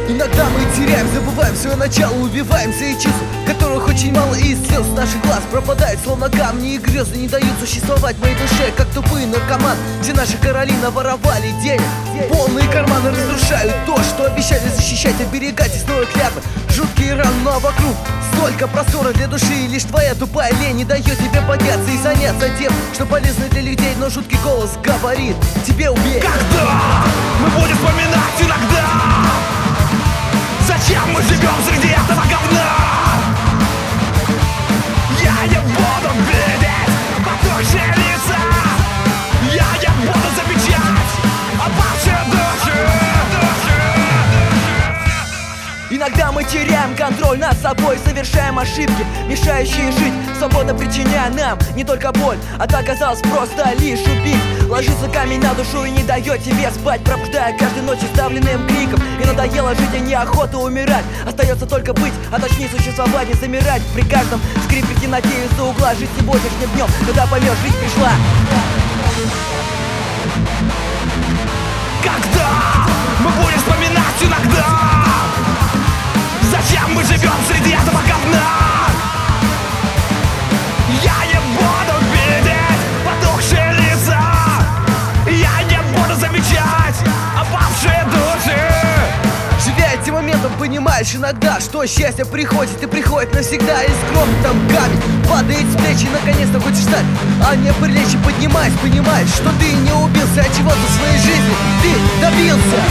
Иногда мы теряем, забываем свое начало, убиваемся и чувств, которых очень мало, и из слез наших глаз пропадают, словно камни и грезы не дают существовать моей душе, как тупые наркоман. Все наши короли наворовали денег, полные карманы разрушают то, что обещали защищать, оберегать, и снова клятвы, жуткие раны, но вокруг столько простора для души, и лишь твоя тупая лень не дает тебе подняться и заняться тем, что полезно для людей, но жуткий голос говорит тебе: убей. Когда мы будем вспоминать иногда, зачем мы живем среди этого говна? Я не буду видеть потухшие лица, я не буду замечать опавшие души. Иногда мы теряем контроль над собой, совершаем ошибки, мешающие жить, свободно причиняя нам не только боль, а та оказалась просто лишь убить. Ложится камень на душу и не дает тебе спать, пробуждая каждой ночью сдавленным криком. И надоело жить, и неохота умирать. Остается только быть, а точнее существовать, не замирать при каждом скрипе в темноте из-за угла. Жить сегодняшним днем, когда поймешь, жизнь пришла. Когда мы будем вспоминать иногда, зачем мы живем среди этого говна? Я не буду видеть потухшие лица, я не буду замечать опавшие души. Живя этим моментом, понимаешь иногда, что счастье приходит и приходит навсегда. И скромно там камень падает с плеч, и наконец-то хочешь встать, а не прилечь, и поднимаясь, понимаешь, что ты не убился от чего-то в своей жизни, ты добился.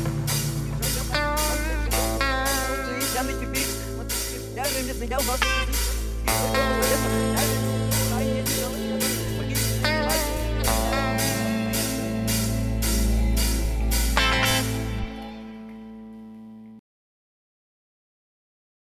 Я